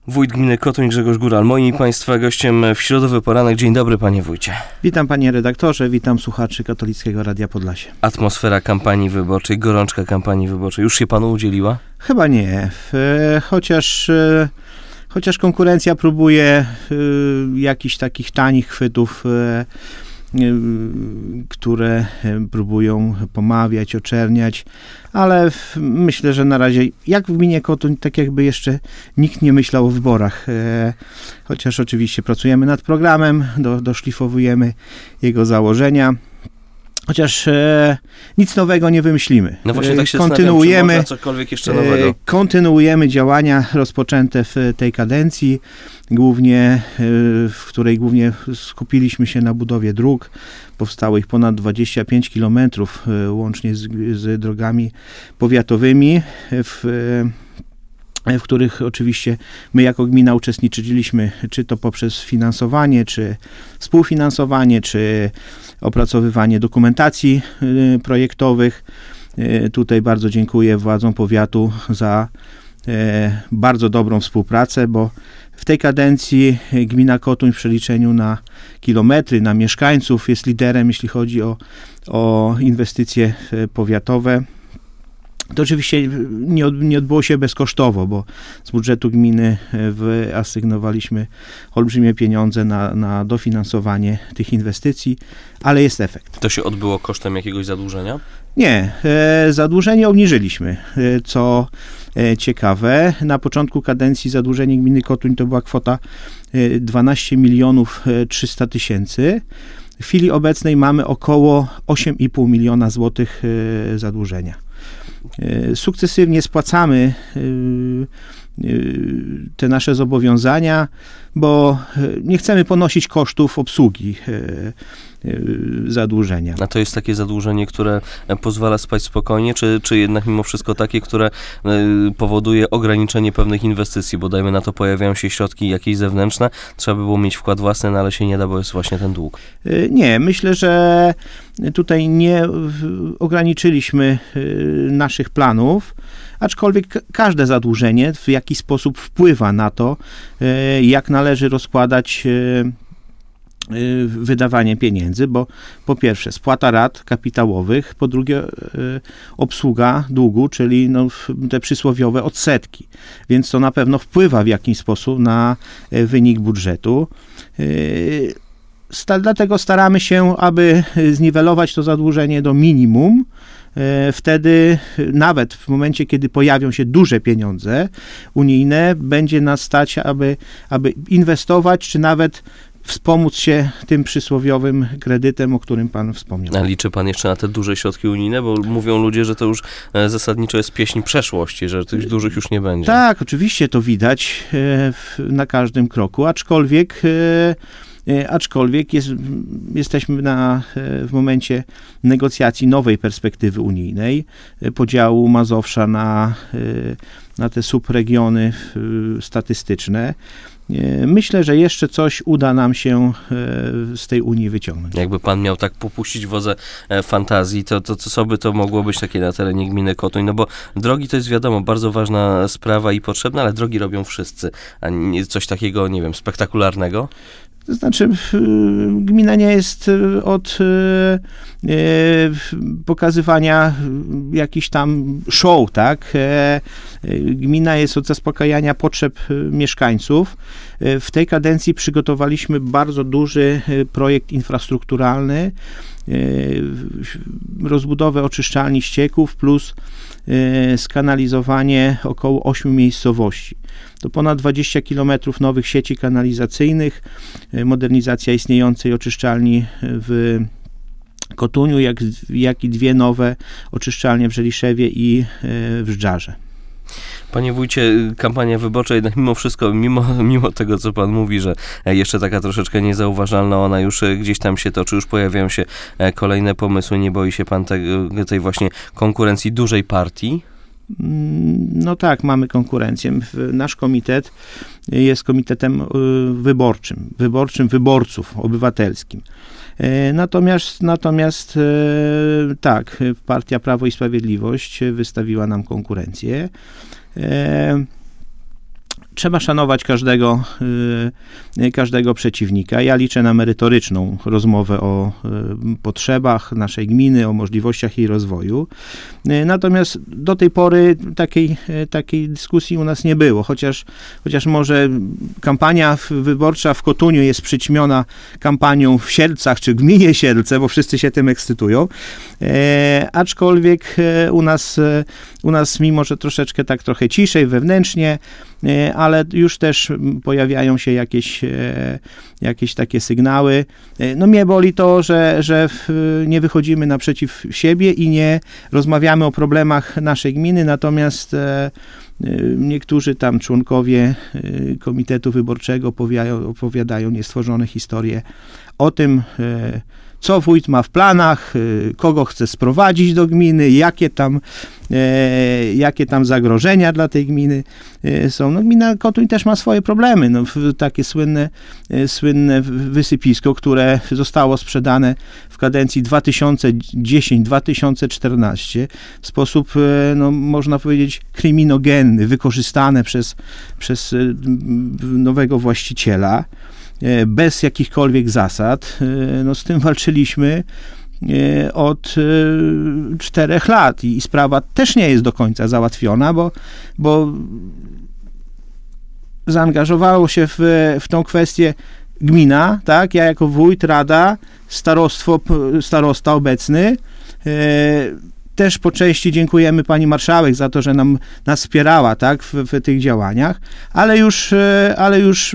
Wójt gminy Kotuń Grzegorz Góral, moim i Państwa gościem w środowy poranek. Dzień dobry, panie wójcie. Witam, panie redaktorze, witam słuchaczy Katolickiego Radia Podlasie. Atmosfera kampanii wyborczej, gorączka kampanii wyborczej już się panu udzieliła? Chyba nie, chociaż konkurencja próbuje jakichś takich tanich chwytów, które próbują pomawiać, oczerniać, ale myślę, że na razie, jak w gminie Kotuń, tak jakby jeszcze nikt nie myślał o wyborach. Chociaż oczywiście pracujemy nad programem, doszlifowujemy jego założenia. Chociaż nic nowego nie wymyślimy. No właśnie tak się kontynuujemy, czy można cokolwiek jeszcze nowego? Kontynuujemy działania rozpoczęte w tej kadencji, w której głównie skupiliśmy się na budowie dróg. Powstało ich ponad 25 km, łącznie z drogami powiatowymi, w których oczywiście my jako gmina uczestniczyliśmy, czy to poprzez finansowanie, czy współfinansowanie, czy opracowywanie dokumentacji projektowych. Tutaj bardzo dziękuję władzom powiatu za bardzo dobrą współpracę, bo w tej kadencji gmina Kotuń w przeliczeniu na kilometry, na mieszkańców jest liderem, jeśli chodzi o inwestycje powiatowe. To oczywiście nie odbyło się bezkosztowo, bo z budżetu gminy wyasygnowaliśmy olbrzymie pieniądze na dofinansowanie tych inwestycji, ale jest efekt. To się odbyło kosztem jakiegoś zadłużenia? Nie, zadłużenie obniżyliśmy, co ciekawe. Na początku kadencji zadłużenie gminy Kotuń to była kwota 12 300 000. W chwili obecnej mamy około 8,5 miliona złotych zadłużenia. Sukcesywnie spłacamy te nasze zobowiązania, bo nie chcemy ponosić kosztów obsługi zadłużenia. A to jest takie zadłużenie, które pozwala spać spokojnie, czy jednak mimo wszystko takie, które powoduje ograniczenie pewnych inwestycji, bo dajmy na to pojawiają się środki jakieś zewnętrzne, trzeba by było mieć wkład własny, no ale się nie da, bo jest właśnie ten dług. Nie, myślę, że tutaj nie ograniczyliśmy naszych planów, aczkolwiek każde zadłużenie w jakiś sposób wpływa na to, jak należy rozkładać wydawanie pieniędzy, bo po pierwsze spłata rat kapitałowych, po drugie obsługa długu, czyli te przysłowiowe odsetki, więc to na pewno wpływa w jakiś sposób na wynik budżetu. Dlatego staramy się, aby zniwelować to zadłużenie do minimum. Wtedy nawet w momencie, kiedy pojawią się duże pieniądze unijne, będzie nas stać, aby inwestować, czy nawet wspomóc się tym przysłowiowym kredytem, o którym pan wspomniał. A liczy pan jeszcze na te duże środki unijne? Bo mówią ludzie, że to już zasadniczo jest pieśń przeszłości, że tych dużych już nie będzie. Tak, oczywiście to widać na każdym kroku, aczkolwiek jesteśmy w momencie negocjacji nowej perspektywy unijnej, podziału Mazowsza na te subregiony statystyczne. Myślę, że jeszcze coś uda nam się z tej Unii wyciągnąć. Jakby pan miał tak popuścić wodze fantazji, to co by to mogło być takie na terenie gminy Kotuń? No bo drogi to jest wiadomo, bardzo ważna sprawa i potrzebna, ale drogi robią wszyscy. A nie coś takiego, nie wiem, spektakularnego? To znaczy, gmina nie jest od pokazywania jakichś tam show, tak? Gmina jest od zaspokajania potrzeb mieszkańców. W tej kadencji przygotowaliśmy bardzo duży projekt infrastrukturalny, rozbudowę oczyszczalni ścieków plus skanalizowanie około 8 miejscowości. To ponad 20 km nowych sieci kanalizacyjnych, modernizacja istniejącej oczyszczalni w Kotuniu, jak i 2 nowe oczyszczalnie w Żeliszewie i w Żdżarze. Panie wójcie, kampania wyborcza jednak mimo wszystko, mimo tego, co pan mówi, że jeszcze taka troszeczkę niezauważalna, ona już gdzieś tam się toczy, już pojawiają się kolejne pomysły. Nie boi się pan tej właśnie konkurencji dużej partii? No tak, mamy konkurencję. Nasz komitet jest komitetem wyborczym wyborców, obywatelskim. Natomiast tak, partia Prawo i Sprawiedliwość wystawiła nam konkurencję. trzeba szanować każdego przeciwnika. Ja liczę na merytoryczną rozmowę o potrzebach naszej gminy, o możliwościach jej rozwoju. Natomiast do tej pory takiej dyskusji u nas nie było, chociaż może kampania wyborcza w Kotuniu jest przyćmiona kampanią w Sielcach czy gminie Sielce, bo wszyscy się tym ekscytują, aczkolwiek u nas mimo, że troszeczkę tak trochę ciszej, wewnętrznie, ale już też pojawiają się jakieś takie sygnały. No mnie boli to, że nie wychodzimy naprzeciw siebie i nie rozmawiamy o problemach naszej gminy, natomiast niektórzy tam członkowie Komitetu Wyborczego opowiadają niestworzone historie o tym, co wójt ma w planach, kogo chce sprowadzić do gminy, jakie tam zagrożenia dla tej gminy są. No, gmina Kotuń też ma swoje problemy. No, takie słynne wysypisko, które zostało sprzedane w kadencji 2010-2014 w sposób, no, można powiedzieć, kryminogenny, wykorzystane przez nowego właściciela, bez jakichkolwiek zasad. No, z tym walczyliśmy od 4 lat i sprawa też nie jest do końca załatwiona, bo zaangażowało się w tą kwestię gmina, tak? Ja jako wójt, rada, starosta obecny. Też po części dziękujemy pani marszałek za to, że nas wspierała, tak, w tych działaniach, ale już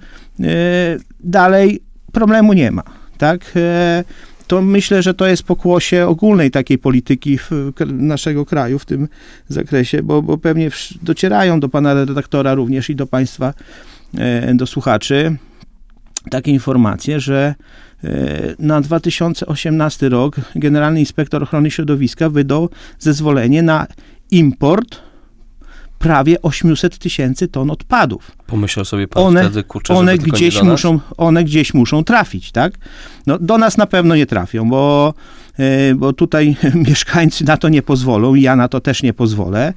dalej problemu nie ma, tak. To myślę, że to jest pokłosie ogólnej takiej polityki naszego kraju w tym zakresie, bo pewnie docierają do pana redaktora również i do państwa, do słuchaczy, takie informacje, że na 2018 rok Generalny Inspektor Ochrony Środowiska wydał zezwolenie na import prawie 800 000 ton odpadów. Pomyślał sobie pan wtedy, kurczę, one gdzieś muszą trafić, tak? No, do nas na pewno nie trafią, bo tutaj mieszkańcy na to nie pozwolą i ja na to też nie pozwolę.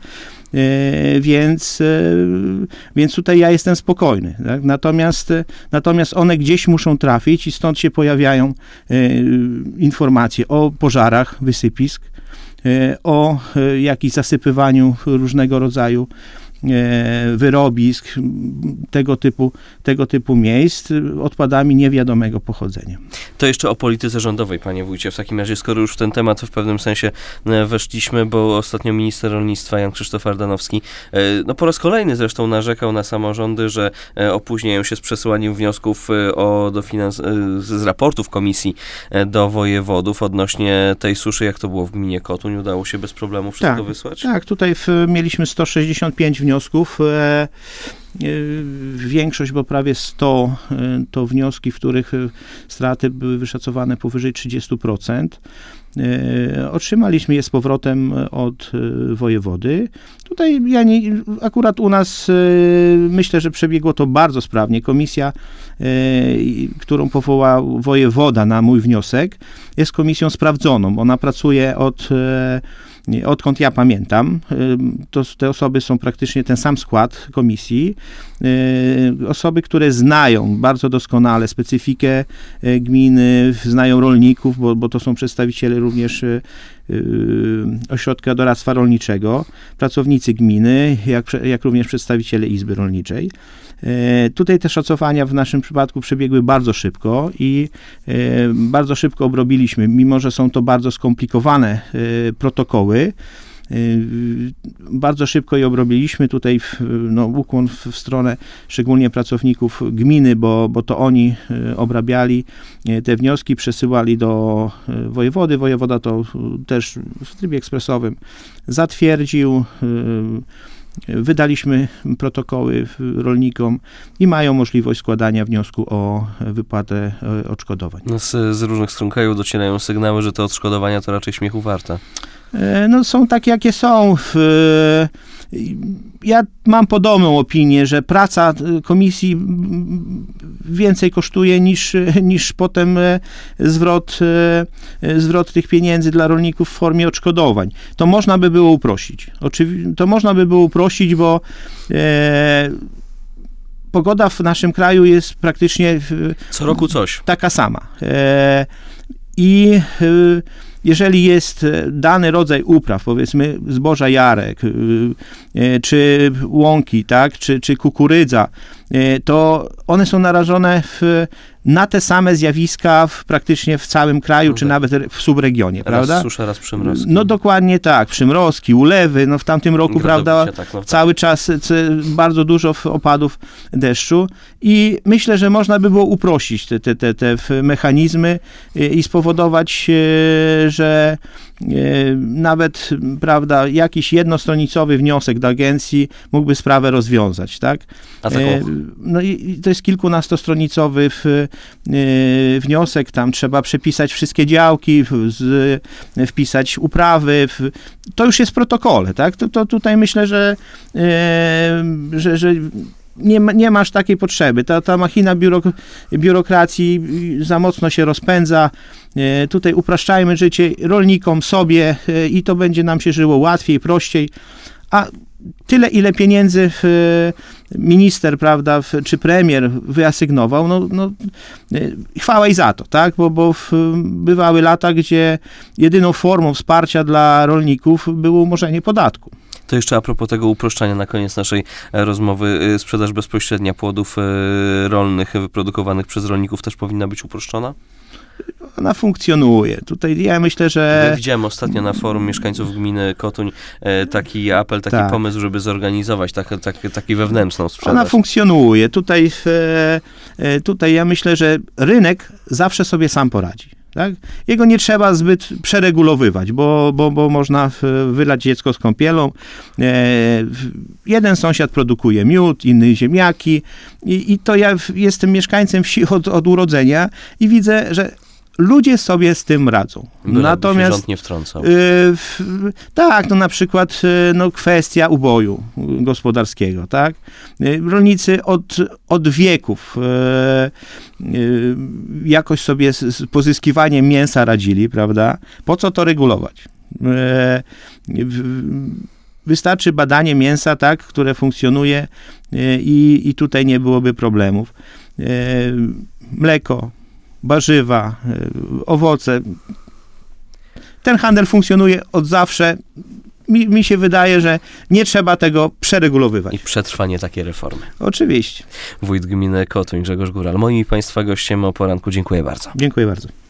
Więc tutaj ja jestem spokojny. Tak? Natomiast one gdzieś muszą trafić i stąd się pojawiają informacje o pożarach wysypisk, o jakichś zasypywaniu różnego rodzaju wyrobisk, tego typu miejsc odpadami niewiadomego pochodzenia. To jeszcze o polityce rządowej, panie wójcie. W takim razie, skoro już w ten temat w pewnym sensie weszliśmy, bo ostatnio minister rolnictwa Jan Krzysztof Ardanowski, no po raz kolejny zresztą narzekał na samorządy, że opóźniają się z przesyłaniem wniosków z raportów komisji do wojewodów odnośnie tej suszy. Jak to było w gminie Kotuń? Udało się bez problemu wszystko wysłać? Tak, tutaj mieliśmy 165 wniosków. Większość, bo prawie 100 to wnioski, w których straty były wyszacowane powyżej 30%. Otrzymaliśmy je z powrotem od wojewody. Tutaj akurat u nas myślę, że przebiegło to bardzo sprawnie. Komisja, którą powołał wojewoda na mój wniosek, jest komisją sprawdzoną. Ona pracuje odkąd ja pamiętam. Te osoby są praktycznie ten sam skład komisji. Osoby, które znają bardzo doskonale specyfikę gminy, znają rolników, bo to są przedstawiciele również Ośrodka Doradztwa Rolniczego, pracownicy gminy, jak również przedstawiciele Izby Rolniczej. Tutaj te szacowania w naszym przypadku przebiegły bardzo szybko i bardzo szybko obrobiliśmy, mimo że są to bardzo skomplikowane protokoły. Bardzo szybko je obrobiliśmy. Tutaj ukłon w stronę szczególnie pracowników gminy, bo to oni obrabiali te wnioski, przesyłali do wojewody. Wojewoda to też w trybie ekspresowym zatwierdził. Wydaliśmy protokoły rolnikom i mają możliwość składania wniosku o wypłatę odszkodowań. Z różnych stron kraju docierają sygnały, że te odszkodowania to raczej śmiechu warte. No są takie, jakie są. Ja mam podobną opinię, że praca komisji więcej kosztuje niż potem zwrot tych pieniędzy dla rolników w formie odszkodowań. To można by było uprościć. Bo pogoda w naszym kraju jest praktycznie Co roku coś. taka sama. I jeżeli jest dany rodzaj upraw, powiedzmy zboża jarek, czy łąki, tak, czy kukurydza, to one są narażone na te same zjawiska praktycznie w całym kraju, czy nawet w subregionie, prawda? Raz susza, raz przymrozki. No dokładnie tak, przymrozki, ulewy, no w tamtym roku, prawda, cały czas bardzo dużo opadów deszczu i myślę, że można by było uprościć te mechanizmy i spowodować, że nawet, prawda, jakiś jednostronicowy wniosek do agencji mógłby sprawę rozwiązać, tak? A taką... No i to jest kilkunastostronicowy wniosek, tam trzeba przepisać wszystkie działki, wpisać uprawy, to już jest w protokole, tak? To tutaj myślę, że nie masz takiej potrzeby. Ta machina biurokracji za mocno się rozpędza. Tutaj upraszczajmy życie rolnikom, sobie i to będzie nam się żyło łatwiej, prościej. A tyle, ile pieniędzy minister, prawda, czy premier wyasygnował, no chwała i za to, tak? Bo bywały lata, gdzie jedyną formą wsparcia dla rolników było umorzenie podatku. To jeszcze a propos tego uproszczania na koniec naszej rozmowy, sprzedaż bezpośrednia płodów rolnych wyprodukowanych przez rolników też powinna być uproszczona? Ona funkcjonuje. Tutaj ja myślę, że... Ja widziałem ostatnio na forum mieszkańców gminy Kotuń taki apel, taki pomysł, żeby zorganizować taki wewnętrzną sprzedaż. Ona funkcjonuje. Tutaj ja myślę, że rynek zawsze sobie sam poradzi. Tak? Jego nie trzeba zbyt przeregulowywać, bo można wylać dziecko z kąpielą. Jeden sąsiad produkuje miód, inny ziemniaki i to ja jestem mieszkańcem wsi od urodzenia i widzę, że ludzie sobie z tym radzą. Natomiast się rząd nie wtrącał. Tak, no na przykład kwestia uboju gospodarskiego, tak? Rolnicy od wieków jakoś sobie z pozyskiwaniem mięsa radzili, prawda? Po co to regulować? Wystarczy badanie mięsa, tak, które funkcjonuje i tutaj nie byłoby problemów. Mleko, warzywa, owoce. Ten handel funkcjonuje od zawsze. Mi się wydaje, że nie trzeba tego przeregulowywać. I przetrwanie takiej reformy. Oczywiście. Wójt gminy Kotuń, Grzegorz Góral. Moim i Państwa gościem o poranku. Dziękuję bardzo. Dziękuję bardzo.